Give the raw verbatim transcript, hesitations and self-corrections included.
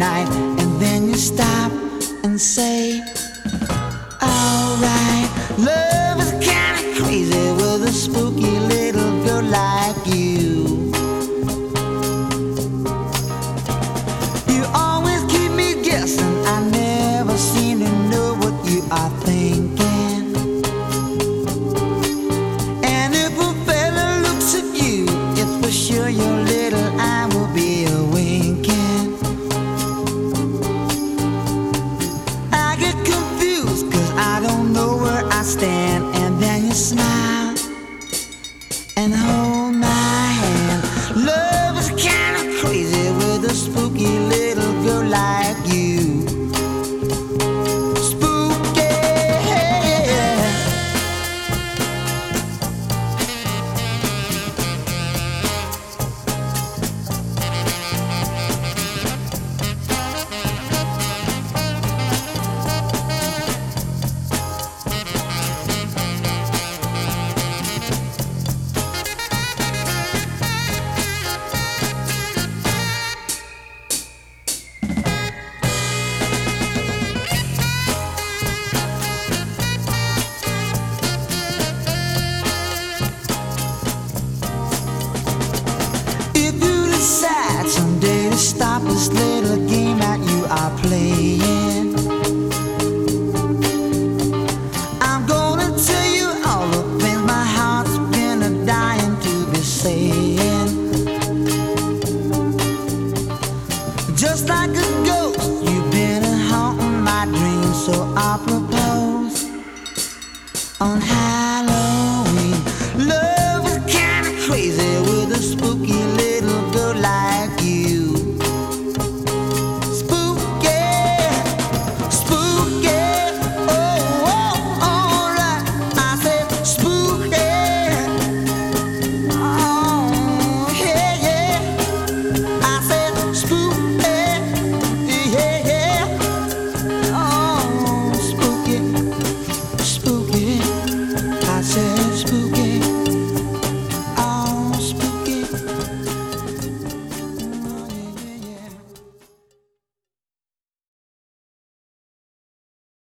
night, and then you stop and say, alright, love is kinda crazy with a spooky little girl like you. You always keep me guessing, I never seem to know what you are thinking. And if a fella looks at you, it's for sure your little eye will be a winking. I get confused cause I don't know where I stand, and then you smile and hold my hand. Love is kinda crazy with a spooky little girl like you. Someday to stop this little game that you are playing, I'm gonna tell you all the things my heart's been a dying to be saying. Just like a ghost, you've been haunting my dreams, so I propose on how